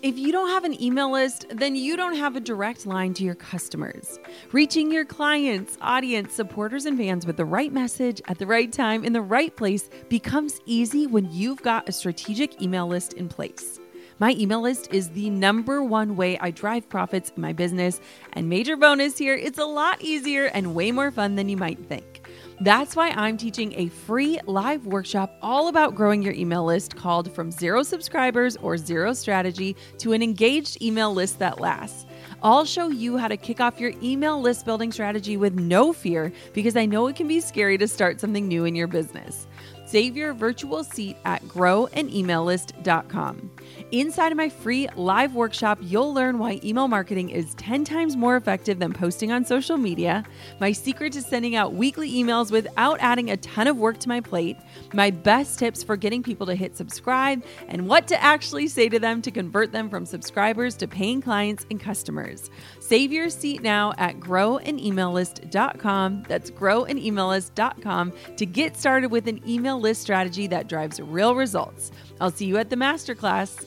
If you don't have an email list, then you don't have a direct line to your customers. Reaching your clients, audience, supporters, and fans with the right message at the right time in the right place becomes easy when you've got a strategic email list in place. My email list is the number one way I drive profits in my business, and major bonus here, it's a lot easier and way more fun than you might think. That's why I'm teaching a free live workshop all about growing your email list called From Zero Subscribers or Zero Strategy to an Engaged Email List That Lasts. I'll show you how to kick off your email list building strategy with no fear, because I know it can be scary to start something new in your business. Save your virtual seat at growanemaillist.com. Inside of my free live workshop, you'll learn why email marketing is 10 times more effective than posting on social media, my secret to sending out weekly emails without adding a ton of work to my plate, my best tips for getting people to hit subscribe, and what to actually say to them to convert them from subscribers to paying clients and customers. Save your seat now at growanemaillist.com. That's growanemaillist.com to get started with an email list strategy that drives real results. I'll see you at the masterclass.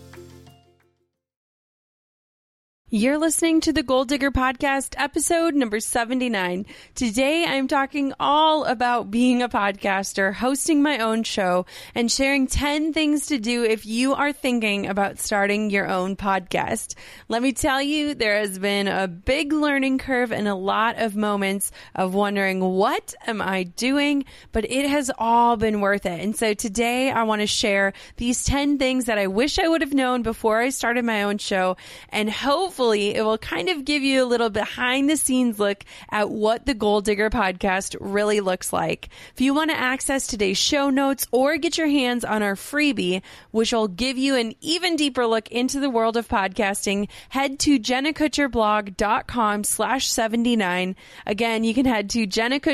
You're listening to the Goal Digger Podcast, episode number 79. Today, I'm talking all about being a podcaster, hosting my own show, and sharing 10 things to do if you are thinking about starting your own podcast. Let me tell you, there has been a big learning curve and a lot of moments of wondering, what am I doing? But it has all been worth it. And so today, I want to share these 10 things that I wish I would have known before I started my own show, and hopefully it will kind of give you a little behind the scenes look at what the Goal Digger Podcast really looks like. If you want to access today's show notes or get your hands on our freebie, which will give you an even deeper look into the world of podcasting, head to jennakutcherblog.com/79. Again, you can head to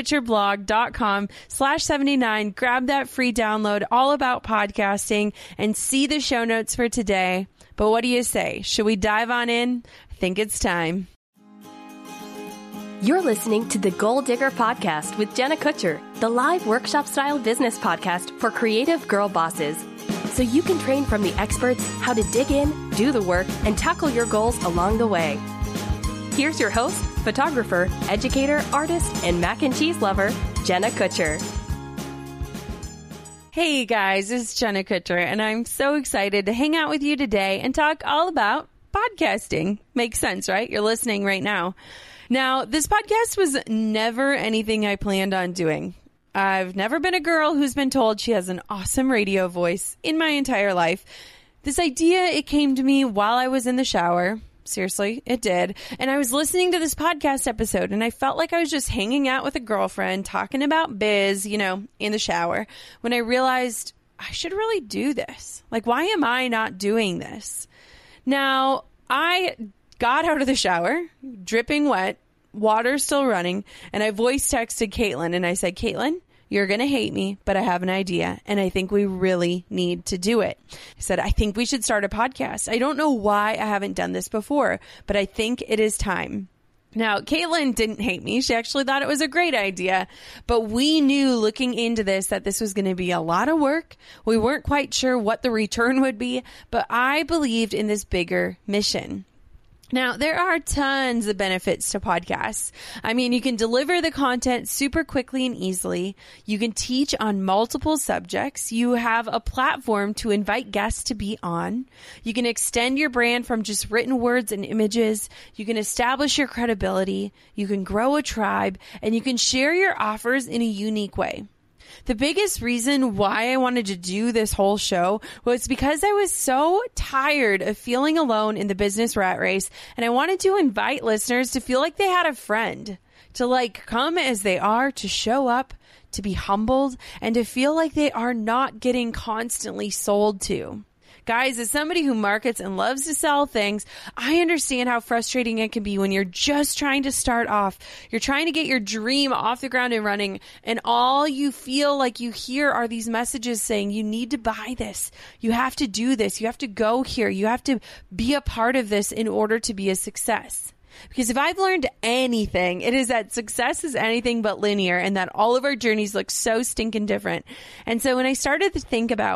jennakutcherblog.com/79, grab that free download all about podcasting, and see the show notes for today. But what do you say? Should we dive on in? I think it's time. You're listening to the Goal Digger Podcast with Jenna Kutcher, the live workshop-style business podcast for creative girl bosses. So you can train from the experts how to dig in, do the work, and tackle your goals along the way. Here's your host, photographer, educator, artist, and mac and cheese lover, Jenna Kutcher. Hey guys, it's Jenna Kutcher, and I'm so excited to hang out with you today and talk all about podcasting. Makes sense, right? You're listening right now. Now, this podcast was never anything I planned on doing. I've never been a girl who's been told she has an awesome radio voice in my entire life. This idea, it came to me while I was in the shower. Seriously, it did. And I was listening to this podcast episode, and I felt like I was just hanging out with a girlfriend talking about biz, in the shower, when I realized I should really do this. Like, why am I not doing this? Now, I got out of the shower, dripping wet, water still running, and I voice texted Caitlin, and I said, Caitlin, you're going to hate me, but I have an idea, and I think we really need to do it. I said, I think we should start a podcast. I don't know why I haven't done this before, but I think it is time. Now, Caitlin didn't hate me. She actually thought it was a great idea, but we knew looking into this that this was going to be a lot of work. We weren't quite sure what the return would be, but I believed in this bigger mission. Now, there are tons of benefits to podcasts. I mean, you can deliver the content super quickly and easily. You can teach on multiple subjects. You have a platform to invite guests to be on. You can extend your brand from just written words and images. You can establish your credibility. You can grow a tribe, and you can share your offers in a unique way. The biggest reason why I wanted to do this whole show was because I was so tired of feeling alone in the business rat race, and I wanted to invite listeners to feel like they had a friend, to come as they are, to show up, to be humbled, and to feel like they are not getting constantly sold to. Guys, as somebody who markets and loves to sell things, I understand how frustrating it can be when you're just trying to start off. You're trying to get your dream off the ground and running, and all you feel like you hear are these messages saying, you need to buy this. You have to do this. You have to go here. You have to be a part of this in order to be a success. Because if I've learned anything, it is that success is anything but linear, and that all of our journeys look so stinking different. And so when I started to think about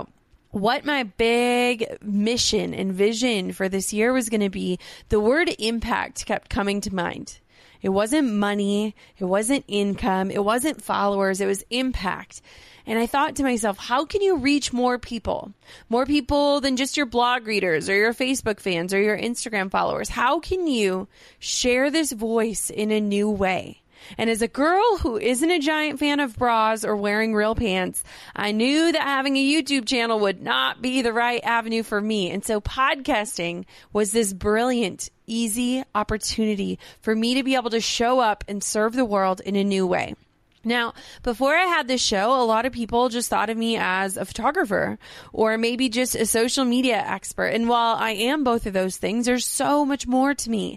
what my big mission and vision for this year was going to be, the word impact kept coming to mind. It wasn't money. It wasn't income. It wasn't followers. It was impact. And I thought to myself, how can you reach more people? More people than just your blog readers or your Facebook fans or your Instagram followers. How can you share this voice in a new way? And as a girl who isn't a giant fan of bras or wearing real pants, I knew that having a YouTube channel would not be the right avenue for me. And so podcasting was this brilliant, easy opportunity for me to be able to show up and serve the world in a new way. Now, before I had this show, a lot of people just thought of me as a photographer or maybe just a social media expert. And while I am both of those things, there's so much more to me.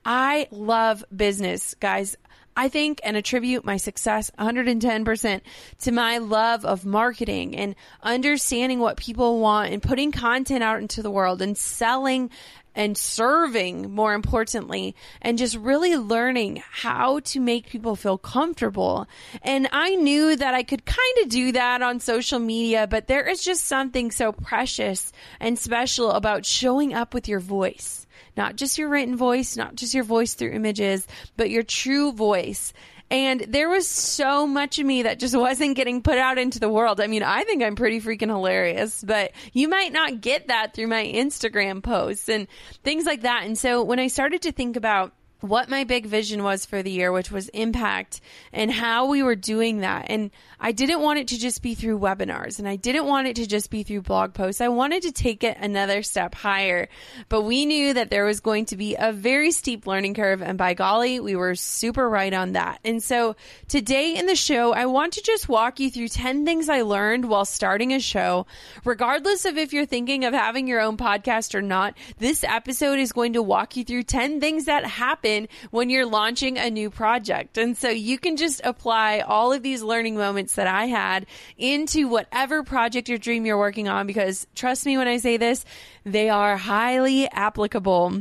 I love business, guys. I think and attribute my success 110% to my love of marketing and understanding what people want and putting content out into the world and selling and serving, more importantly, and just really learning how to make people feel comfortable. And I knew that I could kind of do that on social media, but there is just something so precious and special about showing up with your voice. Not just your written voice, not just your voice through images, but your true voice. And there was so much of me that just wasn't getting put out into the world. I mean, I think I'm pretty freaking hilarious, but you might not get that through my Instagram posts and things like that. And so when I started to think about what my big vision was for the year, which was impact, and how we were doing that. And I didn't want it to just be through webinars, and I didn't want it to just be through blog posts. I wanted to take it another step higher, but we knew that there was going to be a very steep learning curve, and by golly, we were super right on that. And so today in the show, I want to just walk you through 10 things I learned while starting a show. Regardless of if you're thinking of having your own podcast or not, this episode is going to walk you through 10 things that happen when you're launching a new project. And so you can just apply all of these learning moments that I had into whatever project or dream you're working on, because trust me when I say this, they are highly applicable.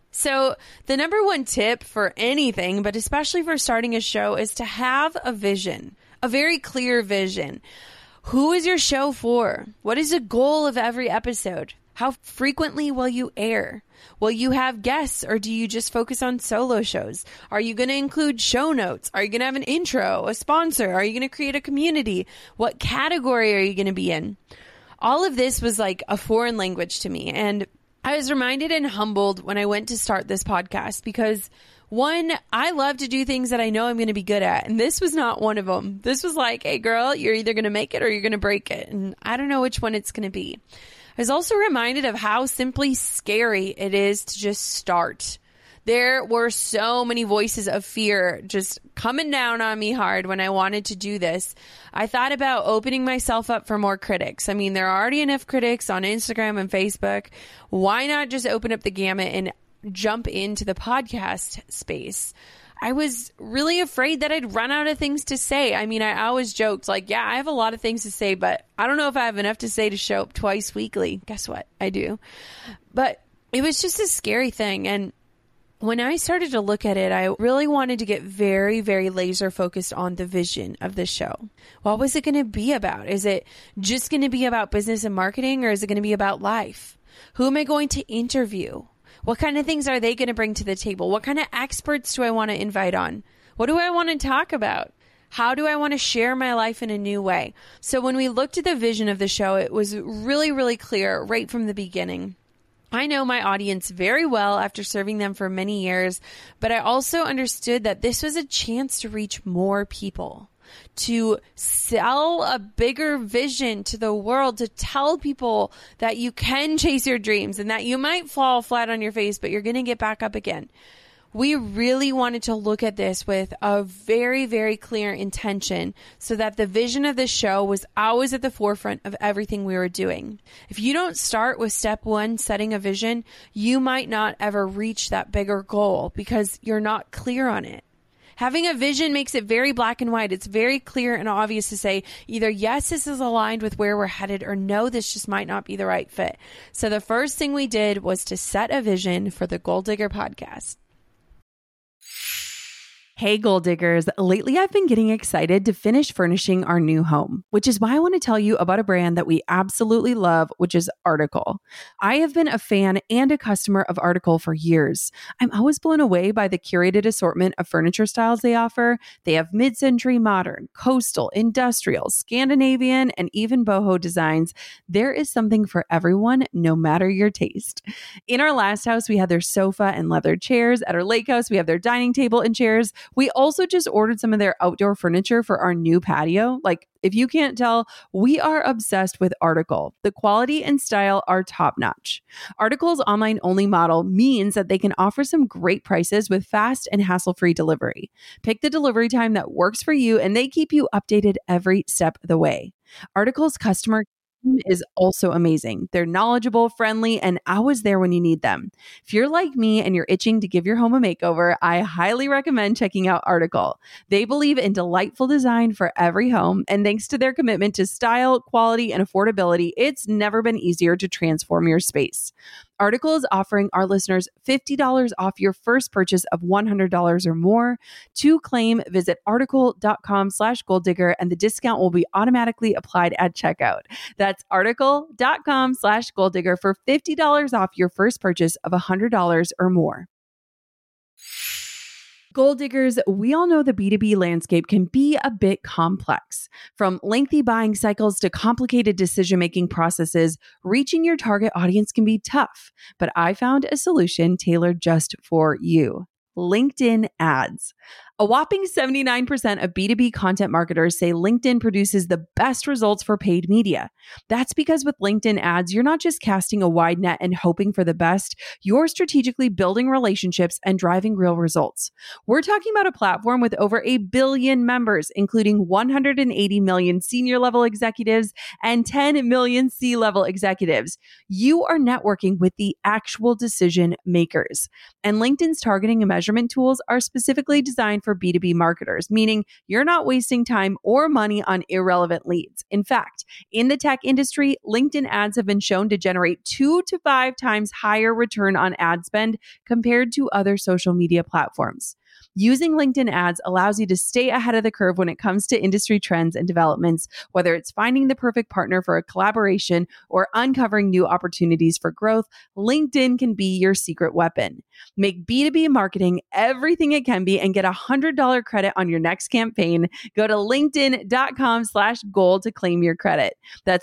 So the number one tip for anything, but especially for starting a show, is to have a vision, a very clear vision. Who is your show for? What is the goal of every episode? How frequently will you air? Will you have guests, or do you just focus on solo shows? Are you going to include show notes? Are you going to have an intro, a sponsor? Are you going to create a community? What category are you going to be in? All of this was like a foreign language to me. And I was reminded and humbled when I went to start this podcast because, one, I love to do things that I know I'm going to be good at. And this was not one of them. This was like, hey girl, you're either going to make it or you're going to break it. And I don't know which one it's going to be. I was also reminded of how simply scary it is to just start. There were so many voices of fear just coming down on me hard when I wanted to do this. I thought about opening myself up for more critics. I mean, there are already enough critics on Instagram and Facebook. Why not just open up the gamut and jump into the podcast space? I was really afraid that I'd run out of things to say. I mean, I always joked like, yeah, I have a lot of things to say, but I don't know if I have enough to say to show up twice weekly. Guess what? I do. But it was just a scary thing. And when I started to look at it, I really wanted to get very, very laser focused on the vision of the show. What was it going to be about? Is it just going to be about business and marketing, or is it going to be about life? Who am I going to interview? What kind of things are they going to bring to the table? What kind of experts do I want to invite on? What do I want to talk about? How do I want to share my life in a new way? So when we looked at the vision of the show, it was really, really clear right from the beginning. I know my audience very well after serving them for many years, but I also understood that this was a chance to reach more people, to sell a bigger vision to the world, to tell people that you can chase your dreams and that you might fall flat on your face, but you're going to get back up again. We really wanted to look at this with a very, very clear intention so that the vision of the show was always at the forefront of everything we were doing. If you don't start with step one, setting a vision, you might not ever reach that bigger goal because you're not clear on it. Having a vision makes it very black and white. It's very clear and obvious to say either, yes, this is aligned with where we're headed, or no, this just might not be the right fit. So the first thing we did was to set a vision for the Goal Digger podcast. Hey, Goal Diggers. Lately, I've been getting excited to finish furnishing our new home, which is why I want to tell you about a brand that we absolutely love, which is Article. I have been a fan and a customer of Article for years. I'm always blown away by the curated assortment of furniture styles they offer. They have mid-century modern, coastal, industrial, Scandinavian, and even boho designs. There is something for everyone, no matter your taste. In our last house, we had their sofa and leather chairs. At our lake house, we have their dining table and chairs. We also just ordered some of their outdoor furniture for our new patio. Like, if you can't tell, we are obsessed with Article. The quality and style are top notch. Article's online only model means that they can offer some great prices with fast and hassle-free delivery. Pick the delivery time that works for you, and they keep you updated every step of the way. Article's customer is also amazing. They're knowledgeable, friendly, and always there when you need them. If you're like me and you're itching to give your home a makeover, I highly recommend checking out Article. They believe in delightful design for every home, and thanks to their commitment to style, quality, and affordability, it's never been easier to transform your space. Article is offering our listeners $50 off your first purchase of $100 or more. To claim, visit article.com/goaldigger and the discount will be automatically applied at checkout. That's article.com/goaldigger for $50 off your first purchase of $100 or more. Goal Diggers, we all know the B2B landscape can be a bit complex. From lengthy buying cycles to complicated decision-making processes, reaching your target audience can be tough. But I found a solution tailored just for you: LinkedIn ads. A whopping 79% of B2B content marketers say LinkedIn produces the best results for paid media. That's because with LinkedIn ads, you're not just casting a wide net and hoping for the best, you're strategically building relationships and driving real results. We're talking about a platform with over 1 billion members, including 180 million senior level executives and 10 million C-level executives. You are networking with the actual decision makers. And LinkedIn's targeting and measurement tools are specifically designed for B2B marketers, meaning you're not wasting time or money on irrelevant leads. In fact, in the tech industry, LinkedIn ads have been shown to generate 2 to 5 times higher return on ad spend compared to other social media platforms. Using LinkedIn ads allows you to stay ahead of the curve when it comes to industry trends and developments, whether it's finding the perfect partner for a collaboration or uncovering new opportunities for growth. LinkedIn can be your secret weapon. Make B2B marketing everything it can be and get a $100 credit on your next campaign. Go to linkedin.com/goal to claim your credit. That's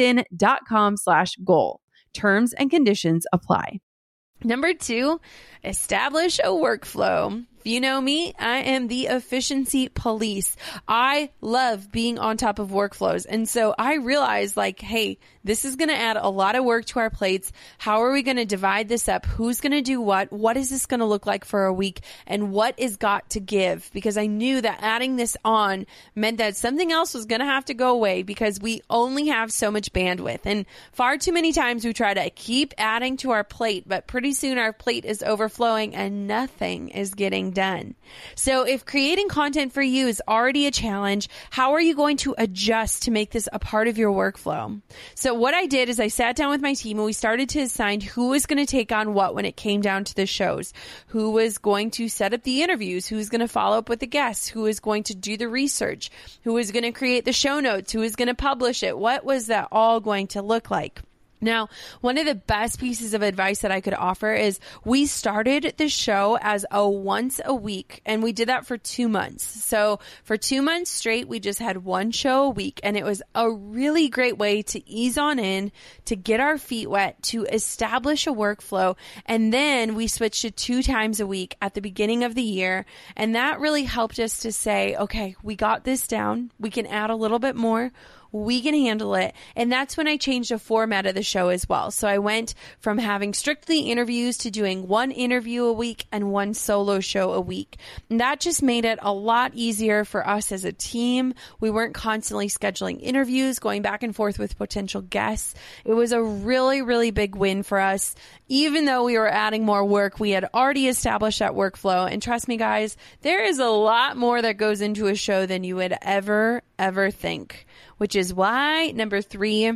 linkedin.com/goal. Terms and conditions apply. Number 2, establish a workflow. If you know me, I am the efficiency police. I love being on top of workflows. And so I realized, like, hey, this is going to add a lot of work to our plates. How are we going to divide this up? Who's going to do what? What is this going to look like for a week? And what is got to give? Because I knew that adding this on meant that something else was going to have to go away because we only have so much bandwidth. And far too many times we try to keep adding to our plate, but pretty soon our plate is overflowing and nothing is getting done. So if creating content for you is already a challenge, how are you going to adjust to make this a part of your workflow? So what I did is I sat down with my team and we started to assign who was going to take on what when it came down to the shows, who was going to set up the interviews, who's going to follow up with the guests, who is going to do the research, who is going to create the show notes, who is going to publish it. What was that all going to look like? Now, one of the best pieces of advice that I could offer is we started the show as a once a week, and we did that for 2 months. So for 2 months straight, we just had one show a week, and it was a really great way to ease on in, to get our feet wet, to establish a workflow. And then we switched to 2 times a week at the beginning of the year. And that really helped us to say, okay, we got this down. We can add a little bit more. We can handle it. And that's when I changed the format of the show as well. So I went from having strictly interviews to doing 1 interview a week and 1 solo show a week. And that just made it a lot easier for us as a team. We weren't constantly scheduling interviews, going back and forth with potential guests. It was a really, really big win for us. Even though we were adding more work, we had already established that workflow. And trust me, guys, there is a lot more that goes into a show than you would ever think. Which is why, number 3,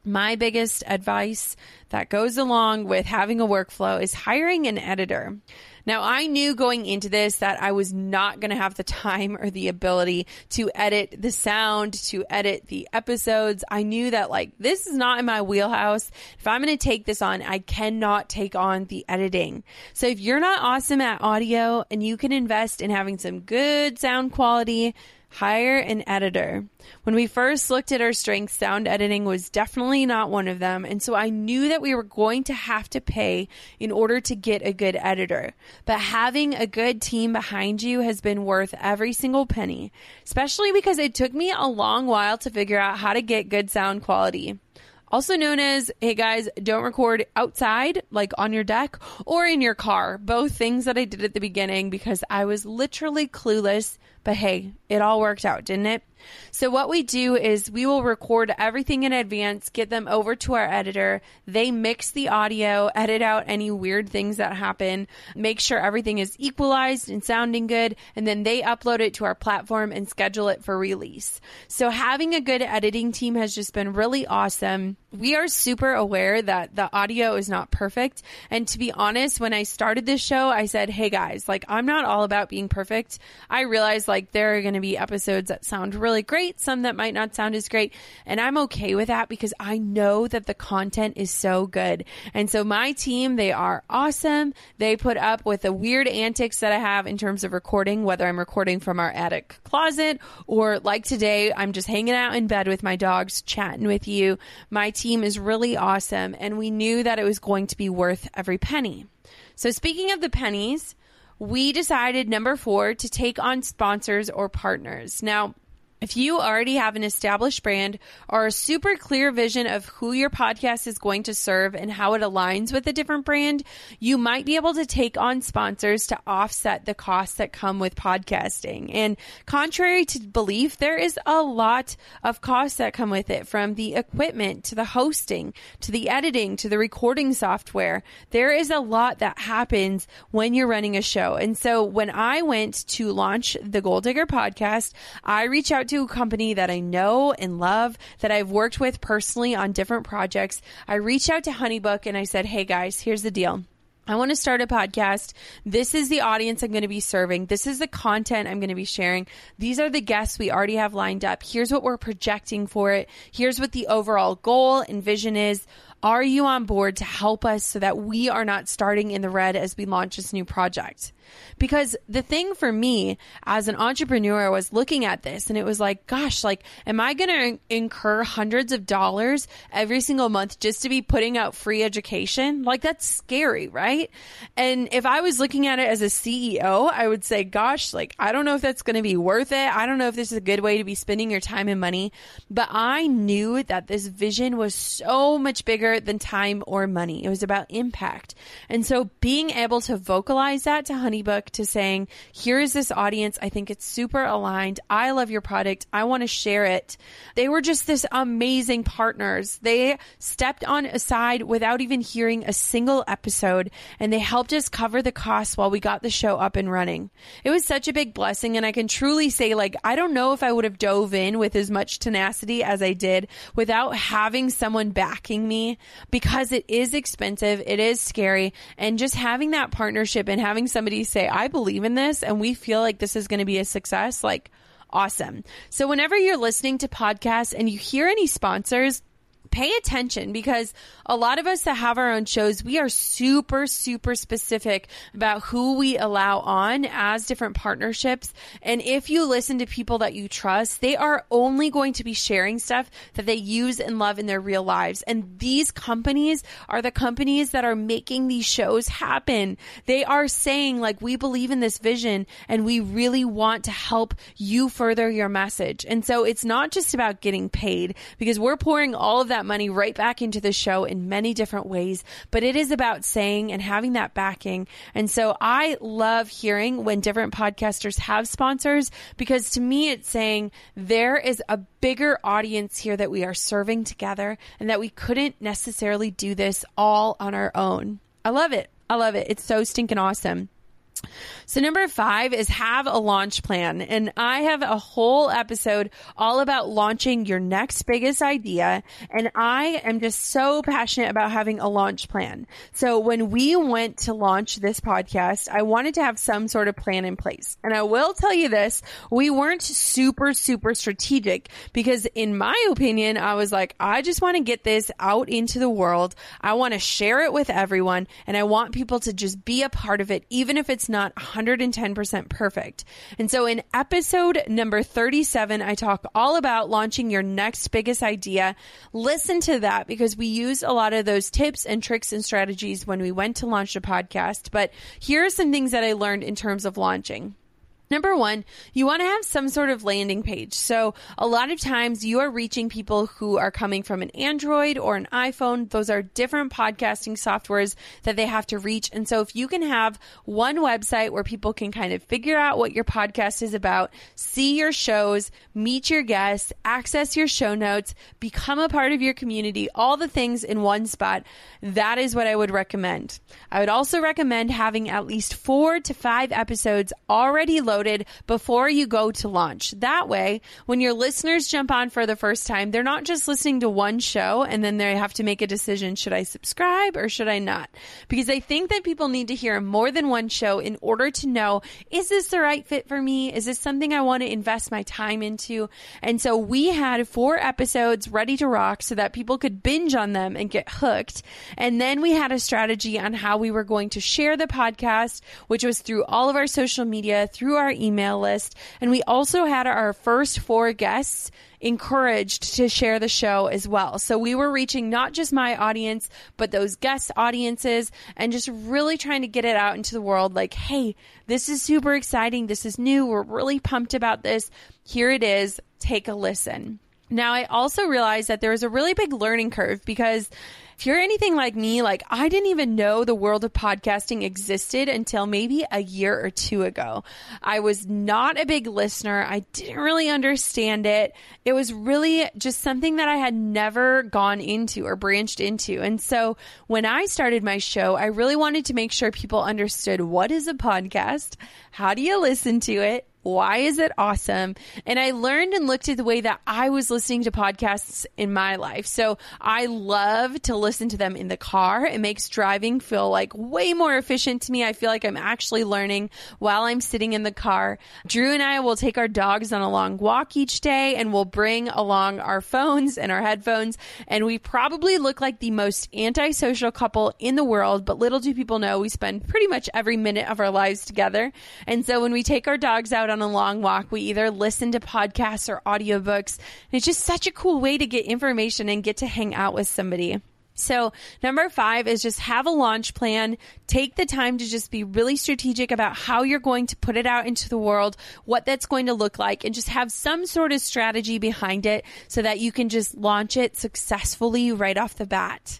My biggest advice that goes along with having a workflow is hiring an editor. Now, I knew going into this that I was not going to have the time or the ability to edit the sound, to edit the episodes. I knew that this is not in my wheelhouse. If I'm going to take this on, I cannot take on the editing. So if you're not awesome at audio and you can invest in having some good sound quality, hire an editor. When we first looked at our strengths, sound editing was definitely not one of them. And so I knew that we were going to have to pay in order to get a good editor. But having a good team behind you has been worth every single penny, especially because it took me a long while to figure out how to get good sound quality. Also known as, hey guys, don't record outside, like on your deck or in your car. Both things that I did at the beginning because I was literally clueless. But hey, it all worked out, didn't it? So what we do is we will record everything in advance, get them over to our editor. They mix the audio, edit out any weird things that happen, make sure everything is equalized and sounding good, and then they upload it to our platform and schedule it for release. So having a good editing team has just been really awesome. We are super aware that the audio is not perfect. And to be honest, when I started this show, I said, hey guys, I'm not all about being perfect. I realized there are going to be episodes that sound really great, some that might not sound as great. And I'm okay with that because I know that the content is so good. And so my team, they are awesome. They put up with the weird antics that I have in terms of recording, whether I'm recording from our attic closet or like today, I'm just hanging out in bed with my dogs, chatting with you. My team is really awesome. And we knew that it was going to be worth every penny. So speaking of the pennies, we decided, number 4, to take on sponsors or partners. Now, if you already have an established brand or a super clear vision of who your podcast is going to serve and how it aligns with a different brand, you might be able to take on sponsors to offset the costs that come with podcasting. And contrary to belief, there is a lot of costs that come with it, from the equipment to the hosting to the editing to the recording software. There is a lot that happens when you're running a show. And so when I went to launch the Goal Digger podcast, I reached out to a company that I know and love, that I've worked with personally on different projects. I reached out to HoneyBook and I said, hey guys, here's the deal. I want to start a podcast. This is the audience I'm going to be serving. This is the content I'm going to be sharing. These are the guests we already have lined up. Here's what we're projecting for it. Here's what the overall goal and vision is. Are you on board to help us so that we are not starting in the red as we launch this new project? Because the thing for me as an entrepreneur was looking at this and it was gosh, am I going to incur hundreds of dollars every single month just to be putting out free education? That's scary, right? And if I was looking at it as a CEO, I would say, gosh, I don't know if that's going to be worth it. I don't know if this is a good way to be spending your time and money. But I knew that this vision was so much bigger than time or money. It was about impact. And so being able to vocalize that to HoneyBook, to saying, here is this audience. I think it's super aligned. I love your product. I want to share it. They were just this amazing partners. They stepped on aside without even hearing a single episode, and they helped us cover the costs while we got the show up and running. It was such a big blessing. And I can truly say, I don't know if I would have dove in with as much tenacity as I did without having someone backing me, because it is expensive. It is scary. And just having that partnership and having somebody say, I believe in this and we feel like this is going to be a success, awesome. So whenever you're listening to podcasts and you hear any sponsors, pay attention, because a lot of us that have our own shows, we are super, super specific about who we allow on as different partnerships. And if you listen to people that you trust, they are only going to be sharing stuff that they use and love in their real lives. And these companies are the companies that are making these shows happen. They are saying, we believe in this vision and we really want to help you further your message. And so it's not just about getting paid, because we're pouring all of that money right back into the show in many different ways, but it is about saying and having that backing. And so I love hearing when different podcasters have sponsors, because to me, it's saying there is a bigger audience here that we are serving together and that we couldn't necessarily do this all on our own. I love it. I love it. It's so stinking awesome. So number 5 is have a launch plan. And I have a whole episode all about launching your next biggest idea. And I am just so passionate about having a launch plan. So when we went to launch this podcast, I wanted to have some sort of plan in place. And I will tell you this, we weren't super strategic because in my opinion, I was like, I just want to get this out into the world. I want to share it with everyone. And I want people to just be a part of it, even if it's not 110% perfect. And so in episode number 37, I talk all about launching your next biggest idea. Listen to that because we use a lot of those tips and tricks and strategies when we went to launch the podcast. But here are some things that I learned in terms of launching. Number 1, you want to have some sort of landing page. So a lot of times you are reaching people who are coming from an Android or an iPhone. Those are different podcasting softwares that they have to reach. And so if you can have one website where people can kind of figure out what your podcast is about, see your shows, meet your guests, access your show notes, become a part of your community, all the things in one spot, that is what I would recommend. I would also recommend having at least 4 to 5 episodes already loaded before you go to launch. That way, when your listeners jump on for the first time, they're not just listening to one show and then they have to make a decision, should I subscribe or should I not? Because I think that people need to hear more than one show in order to know, is this the right fit for me? Is this something I want to invest my time into? And so we had 4 episodes ready to rock so that people could binge on them and get hooked. And then we had a strategy on how we were going to share the podcast, which was through all of our social media, through our email list. And we also had our first 4 guests encouraged to share the show as well. So we were reaching not just my audience, but those guest audiences and just really trying to get it out into the world like, hey, this is super exciting. This is new. We're really pumped about this. Here it is. Take a listen. Now, I also realized that there was a really big learning curve because if you're anything like me, like I didn't even know the world of podcasting existed until maybe a year or 2 ago. I was not a big listener. I didn't really understand it. It was really just something that I had never gone into or branched into. And so when I started my show, I really wanted to make sure people understood what is a podcast, how do you listen to it, why is it awesome? And I learned and looked at the way that I was listening to podcasts in my life. So I love to listen to them in the car. It makes driving feel like way more efficient to me. I feel like I'm actually learning while I'm sitting in the car. Drew and I will take our dogs on a long walk each day and we'll bring along our phones and our headphones. And we probably look like the most antisocial couple in the world, but little do people know we spend pretty much every minute of our lives together. And so when we take our dogs out on a long walk, we either listen to podcasts or audiobooks. And it's just such a cool way to get information and get to hang out with somebody. So number 5 is just have a launch plan. Take the time to just be really strategic about how you're going to put it out into the world, what that's going to look like, and just have some sort of strategy behind it so that you can just launch it successfully right off the bat.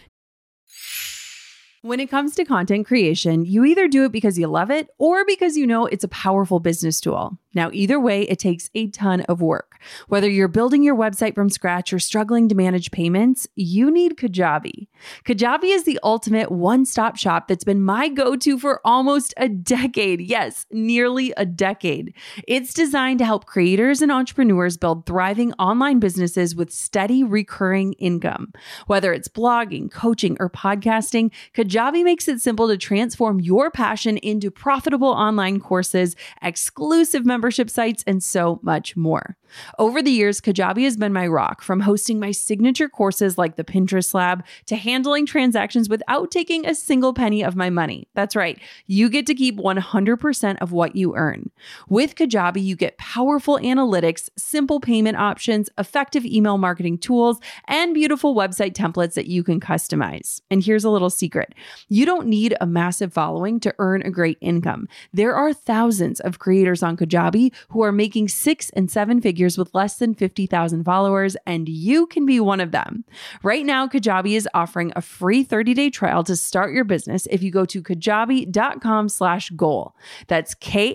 When it comes to content creation, you either do it because you love it or because you know it's a powerful business tool. Now, either way, it takes a ton of work. Whether you're building your website from scratch or struggling to manage payments, you need Kajabi. Kajabi is the ultimate one-stop shop that's been my go-to for almost a decade. Yes, nearly a decade. It's designed to help creators and entrepreneurs build thriving online businesses with steady recurring income. Whether it's blogging, coaching, or podcasting, Kajabi makes it simple to transform your passion into profitable online courses, exclusive membership sites, and so much more. Over the years, Kajabi has been my rock, from hosting my signature courses like the Pinterest Lab to handling transactions without taking a single penny of my money. That's right. You get to keep 100% of what you earn. With Kajabi, you get powerful analytics, simple payment options, effective email marketing tools, and beautiful website templates that you can customize. And here's a little secret. You don't need a massive following to earn a great income. There are thousands of creators on Kajabi who are making 6 and 7 figures with less than 50,000 followers, and you can be one of them. Right now, Kajabi is offering a free 30-day trial to start your business if you go to kajabi.com/goal. That's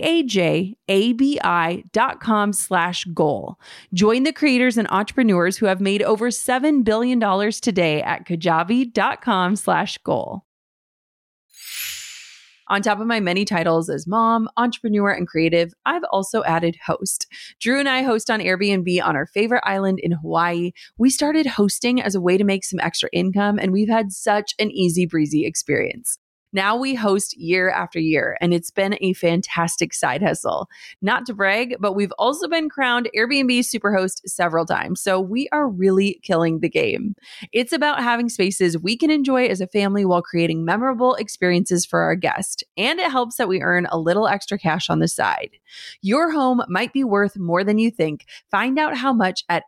KAJABI.com/goal. Join the creators and entrepreneurs who have made over $7 billion today at kajabi.com/goal. On top of my many titles as mom, entrepreneur, and creative, I've also added host. Drew and I host on Airbnb on our favorite island in Hawaii. We started hosting as a way to make some extra income, and we've had such an easy breezy experience. Now we host year after year, and it's been a fantastic side hustle. Not to brag, but we've also been crowned Airbnb Superhost several times, so we are really killing the game. It's about having spaces we can enjoy as a family while creating memorable experiences for our guests, and it helps that we earn a little extra cash on the side. Your home might be worth more than you think. Find out how much at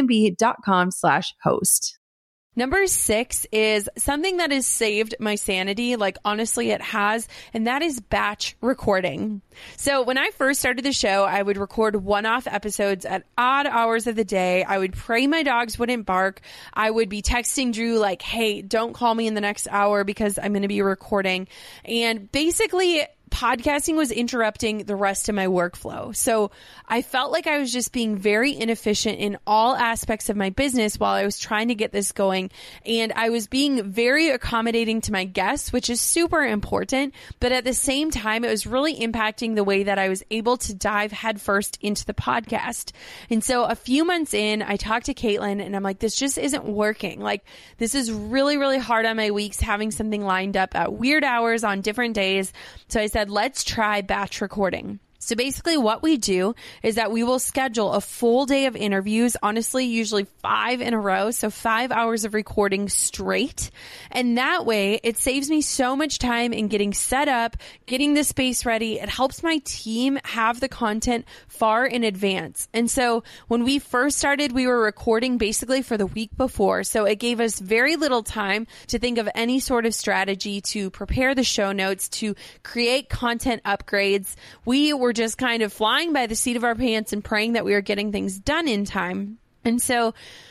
airbnb.com/host. Number 6 is something that has saved my sanity. Like, honestly, it has. And that is batch recording. So when I first started the show, I would record one-off episodes at odd hours of the day. I would pray my dogs wouldn't bark. I would be texting Drew like, hey, don't call me in the next hour because I'm going to be recording. And basically, podcasting was interrupting the rest of my workflow. So I felt like I was just being very inefficient in all aspects of my business while I was trying to get this going. And I was being very accommodating to my guests, which is super important. But at the same time, it was really impacting the way that I was able to dive headfirst into the podcast. And so a few months in, I talked to Caitlin and I'm like, this just isn't working. Like, this is really, really hard on my weeks, having something lined up at weird hours on different days. So I said, let's try batch recording. So basically what we do is that we will schedule a full day of interviews, honestly, usually 5 in a row. So 5 hours of recording straight. And that way it saves me so much time in getting set up, getting the space ready. It helps my team have the content far in advance. And so when we first started, we were recording basically for the week before. So it gave us very little time to think of any sort of strategy to prepare the show notes, to create content upgrades. We were just kind of flying by the seat of our pants and praying that we were getting things done in time. And so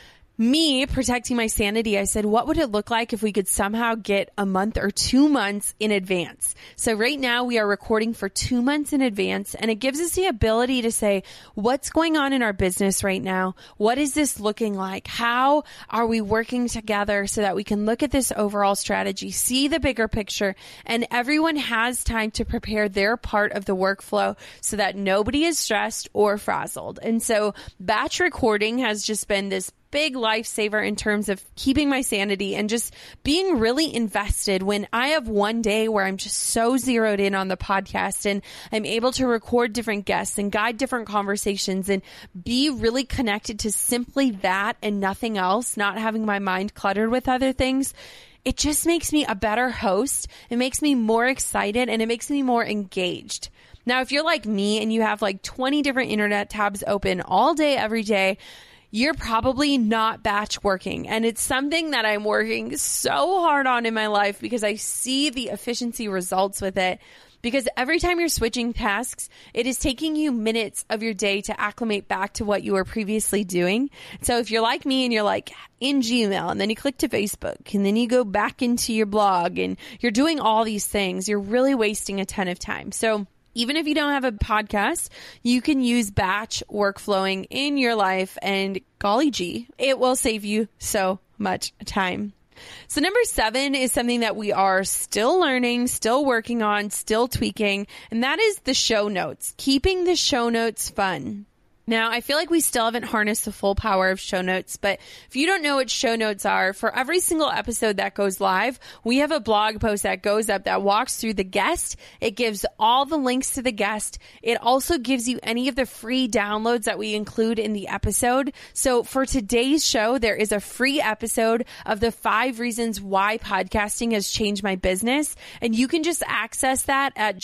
me protecting my sanity, I said, what would it look like if we could somehow get a month or 2 months in advance? So right now we are recording for 2 months in advance, and it gives us the ability to say, what's going on in our business right now? What is this looking like? How are we working together so that we can look at this overall strategy, see the bigger picture, and everyone has time to prepare their part of the workflow so that nobody is stressed or frazzled. And so batch recording has just been this big lifesaver in terms of keeping my sanity and just being really invested when I have one day where I'm just so zeroed in on the podcast and I'm able to record different guests and guide different conversations and be really connected to simply that and nothing else, not having my mind cluttered with other things. It just makes me a better host. It makes me more excited and it makes me more engaged. Now, if you're like me and you have like 20 different internet tabs open all day, every day, you're probably not batch working. And it's something that I'm working so hard on in my life because I see the efficiency results with it. Because every time you're switching tasks, it is taking you minutes of your day to acclimate back to what you were previously doing. So if you're like me and you're like in Gmail and then you click to Facebook and then you go back into your blog and you're doing all these things, you're really wasting a ton of time. So even if you don't have a podcast, you can use batch workflowing in your life, and golly gee, it will save you so much time. So number 7 is something that we are still learning, still working on, still tweaking, and that is the show notes, keeping the show notes fun. Now, I feel like we still haven't harnessed the full power of show notes, but if you don't know what show notes are, for every single episode that goes live, we have a blog post that goes up that walks through the guest. It gives all the links to the guest. It also gives you any of the free downloads that we include in the episode. So for today's show, there is a free episode of the 5 reasons why podcasting has changed my business. And you can just access that at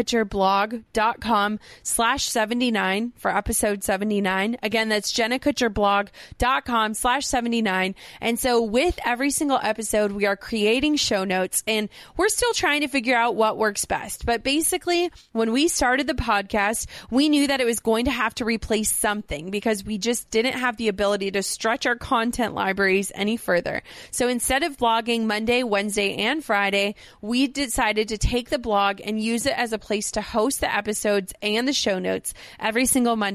jennakutcherblog.com/79 for episode 79. Again, that's jennakutcherblog.com/79. And so with every single episode, we are creating show notes and we're still trying to figure out what works best. But basically, when we started the podcast, we knew that it was going to have to replace something because we just didn't have the ability to stretch our content libraries any further. So instead of blogging Monday, Wednesday, and Friday, we decided to take the blog and use it as a place to host the episodes and the show notes every single Monday and Wednesday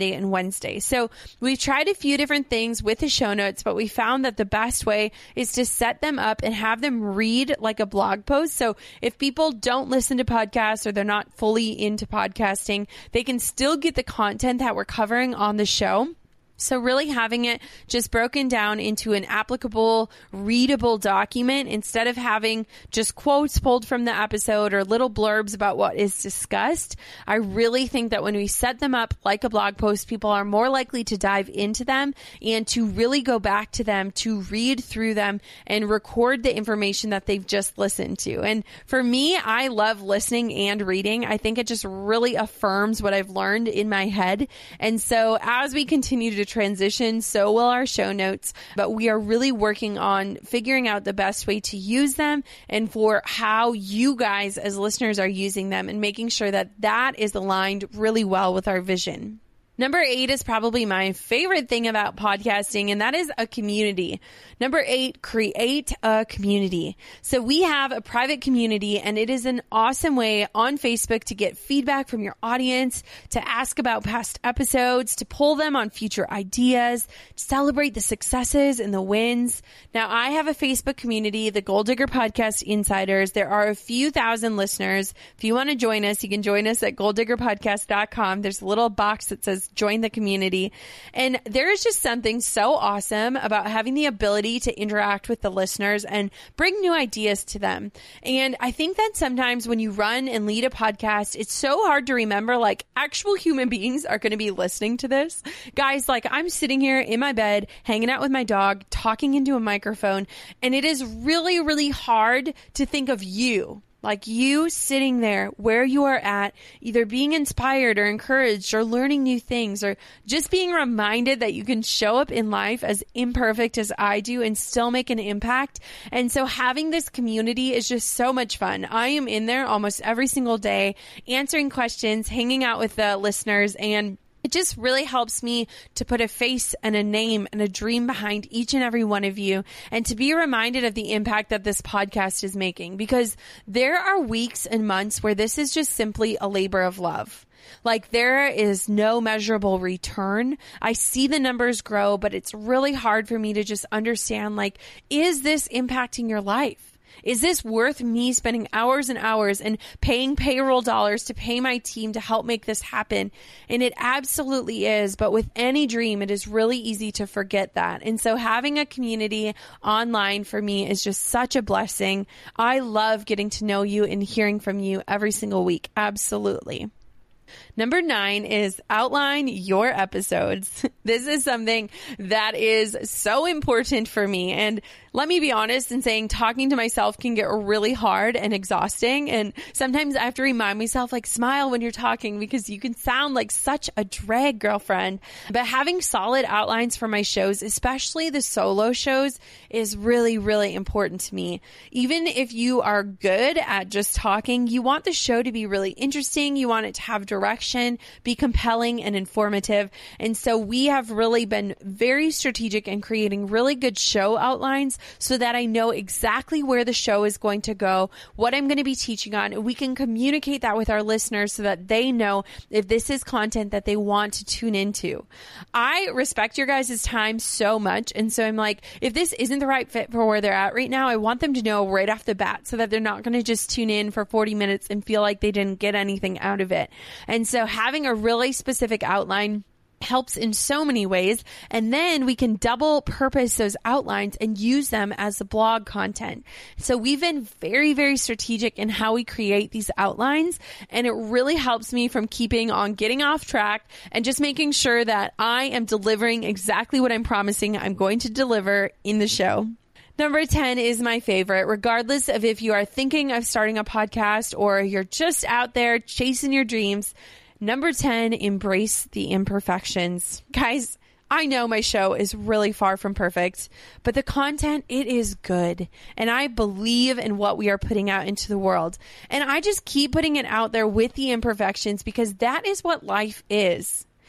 Wednesday. So we've tried a few different things with the show notes, but we found that the best way is to set them up and have them read like a blog post. So if people don't listen to podcasts or they're not fully into podcasting, they can still get the content that we're covering on the show. So really having it just broken down into an applicable, readable document instead of having just quotes pulled from the episode or little blurbs about what is discussed. I really think that when we set them up like a blog post, people are more likely to dive into them and to really go back to them, to read through them and record the information that they've just listened to. And for me, I love listening and reading. I think it just really affirms what I've learned in my head. And so as we continue to transition, so will our show notes, but we are really working on figuring out the best way to use them and for how you guys as listeners are using them and making sure that that is aligned really well with our vision. Number 8 is probably my favorite thing about podcasting, and that is a community. Number 8, create a community. So we have a private community, and it is an awesome way on Facebook to get feedback from your audience, to ask about past episodes, to pull them on future ideas, to celebrate the successes and the wins. Now, I have a Facebook community, the Goal Digger Podcast Insiders. There are a few thousand listeners. If you want to join us, you can join us at goaldiggerpodcast.com. There's a little box that says join the community. And there is just something so awesome about having the ability to interact with the listeners and bring new ideas to them. And I think that sometimes when you run and lead a podcast, it's so hard to remember like actual human beings are going to be listening to this. Guys, like I'm sitting here in my bed, hanging out with my dog, talking into a microphone, and it is really, really hard to think of you. Like you sitting there where you are at, either being inspired or encouraged or learning new things or just being reminded that you can show up in life as imperfect as I do and still make an impact. And so having this community is just so much fun. I am in there almost every single day, answering questions, hanging out with the listeners, and it just really helps me to put a face and a name and a dream behind each and every one of you and to be reminded of the impact that this podcast is making, because there are weeks and months where this is just simply a labor of love. Like there is no measurable return. I see the numbers grow, but it's really hard for me to just understand, like, is this impacting your life? Is this worth me spending hours and hours and paying payroll dollars to pay my team to help make this happen? And it absolutely is. But with any dream, it is really easy to forget that. And so having a community online for me is just such a blessing. I love getting to know you and hearing from you every single week. Absolutely. Number 9 is outline your episodes. This is something that is so important for me. And let me be honest in saying talking to myself can get really hard and exhausting. And sometimes I have to remind myself, like, smile when you're talking because you can sound like such a drag, girlfriend. But having solid outlines for my shows, especially the solo shows, is really, really important to me. Even if you are good at just talking, you want the show to be really interesting. You want it to have direction, be compelling and informative. And so we have really been very strategic in creating really good show outlines so that I know exactly where the show is going to go, what I'm going to be teaching on, and we can communicate that with our listeners so that they know if this is content that they want to tune into. I respect your guys' time so much. And so I'm like, if this isn't the right fit for where they're at right now, I want them to know right off the bat so that they're not going to just tune in for 40 minutes and feel like they didn't get anything out of it. And so having a really specific outline helps in so many ways. And then we can double purpose those outlines and use them as the blog content. So we've been very, very strategic in how we create these outlines. And it really helps me from keeping on getting off track and just making sure that I am delivering exactly what I'm promising I'm going to deliver in the show. Number 10 is my favorite, regardless of if you are thinking of starting a podcast or you're just out there chasing your dreams. Number 10, embrace the imperfections. Guys, I know my show is really far from perfect, but the content, it is good. And I believe in what we are putting out into the world. And I just keep putting it out there with the imperfections because that is what life is.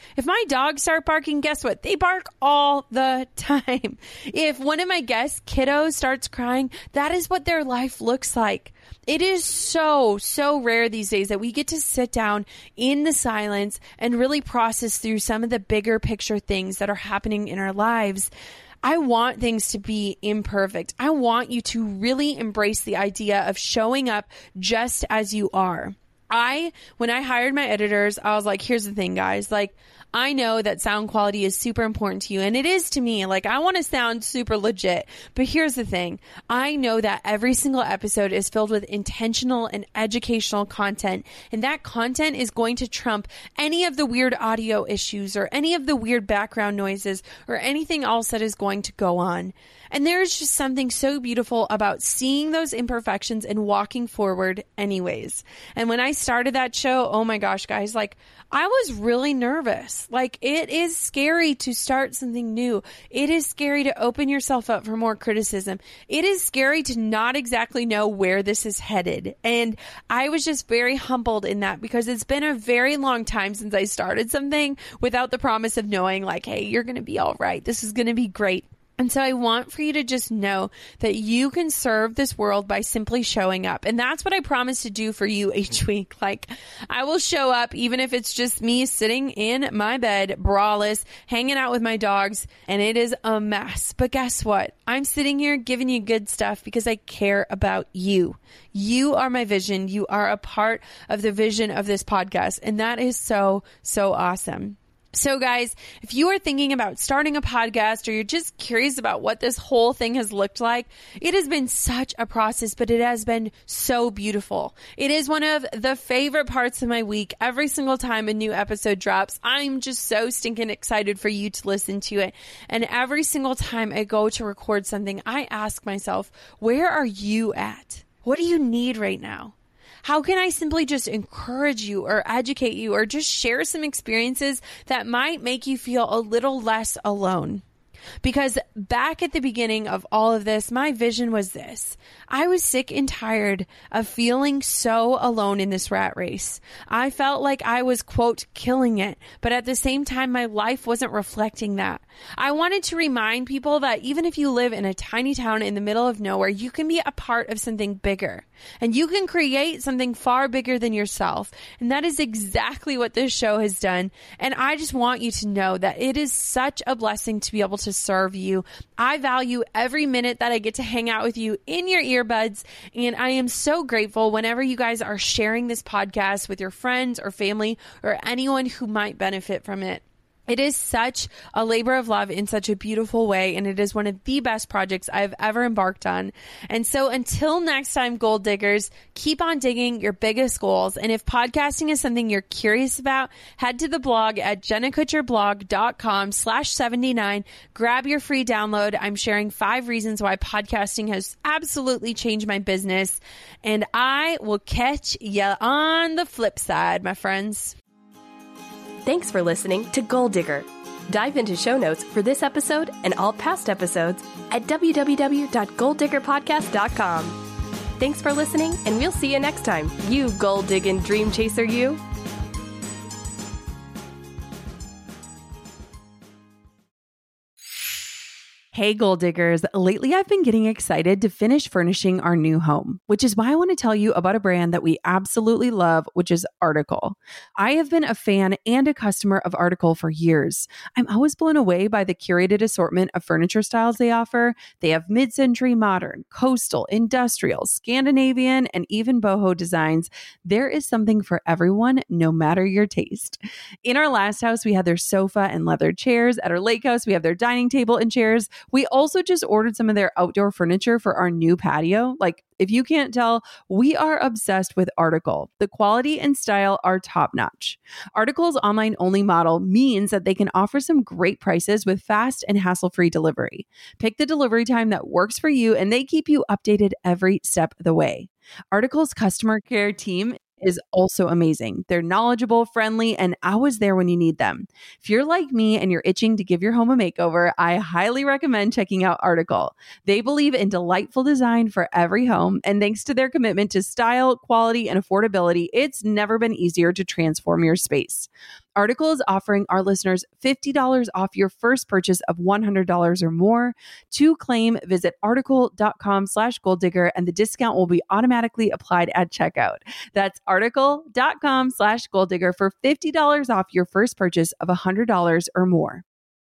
If my dogs start barking, guess what? They bark all the time. If one of my guests' kiddos starts crying, that is what their life looks like. It is so rare these days that we get to sit down in the silence and really process through some of the bigger picture things that are happening in our lives. I want things to be imperfect. I want you to really embrace the idea of showing up just as you are. When I hired my editors, I was like, here's the thing, guys. Like, I know that sound quality is super important to you, and it is to me. Like, I want to sound super legit, but here's the thing. I know that every single episode is filled with intentional and educational content, and that content is going to trump any of the weird audio issues or any of the weird background noises or anything else that is going to go on. And there's just something so beautiful about seeing those imperfections and walking forward anyways. And when I started that show, oh my gosh, guys, like, I was really nervous. Like, it is scary to start something new. It is scary to open yourself up for more criticism. It is scary to not exactly know where this is headed. And I was just very humbled in that, because it's been a very long time since I started something without the promise of knowing, like, hey, you're going to be all right. This is going to be great. And so I want for you to just know that you can serve this world by simply showing up. And that's what I promise to do for you each week. Like, I will show up even if it's just me sitting in my bed, braless, hanging out with my dogs, and it is a mess. But guess what? I'm sitting here giving you good stuff because I care about you. You are my vision. You are a part of the vision of this podcast. And that is so awesome. So guys, if you are thinking about starting a podcast, or you're just curious about what this whole thing has looked like, it has been such a process, but it has been so beautiful. It is one of the favorite parts of my week. Every single time a new episode drops, I'm just so stinking excited for you to listen to it. And every single time I go to record something, I ask myself, where are you at? What do you need right now? How can I simply just encourage you or educate you or just share some experiences that might make you feel a little less alone? Because back at the beginning of all of this, my vision was this. I was sick and tired of feeling so alone in this rat race. I felt like I was, quote, killing it, but at the same time, my life wasn't reflecting that. I wanted to remind people that even if you live in a tiny town in the middle of nowhere, you can be a part of something bigger, and you can create something far bigger than yourself. And that is exactly what this show has done. And I just want you to know that it is such a blessing to be able to serve you. I value every minute that I get to hang out with you in your earbuds. And I am so grateful whenever you guys are sharing this podcast with your friends or family or anyone who might benefit from it. It is such a labor of love in such a beautiful way, and it is one of the best projects I've ever embarked on. And so until next time, gold diggers, keep on digging your biggest goals. And if podcasting is something you're curious about, head to the blog at jennakutcherblog.com/79. Grab your free download. I'm sharing 5 reasons why podcasting has absolutely changed my business. And I will catch ya on the flip side, my friends. Thanks for listening to Goal Digger. Dive into show notes for this episode and all past episodes at www.goaldiggerpodcast.com. Thanks for listening, and we'll see you next time, you goal-digging dream chaser you. Hey, goal diggers. Lately, I've been getting excited to finish furnishing our new home, which is why I want to tell you about a brand that we absolutely love, which is Article. I have been a fan and a customer of Article for years. I'm always blown away by the curated assortment of furniture styles they offer. They have mid-century modern, coastal, industrial, Scandinavian, and even boho designs. There is something for everyone, no matter your taste. In our last house, we had their sofa and leather chairs. At our lake house, we have their dining table and chairs. We also just ordered some of their outdoor furniture for our new patio. Like, if you can't tell, we are obsessed with Article. The quality and style are top notch. Article's online only model means that they can offer some great prices with fast and hassle-free delivery. Pick the delivery time that works for you, and they keep you updated every step of the way. Article's customer care team is also amazing. They're knowledgeable, friendly, and always there when you need them. If you're like me and you're itching to give your home a makeover, I highly recommend checking out Article. They believe in delightful design for every home, and thanks to their commitment to style, quality, and affordability, it's never been easier to transform your space. Article is offering our listeners $50 off your first purchase of $100 or more. To claim, visit article.com/goaldigger and the discount will be automatically applied at checkout. That's article.com/goaldigger for $50 off your first purchase of $100 or more.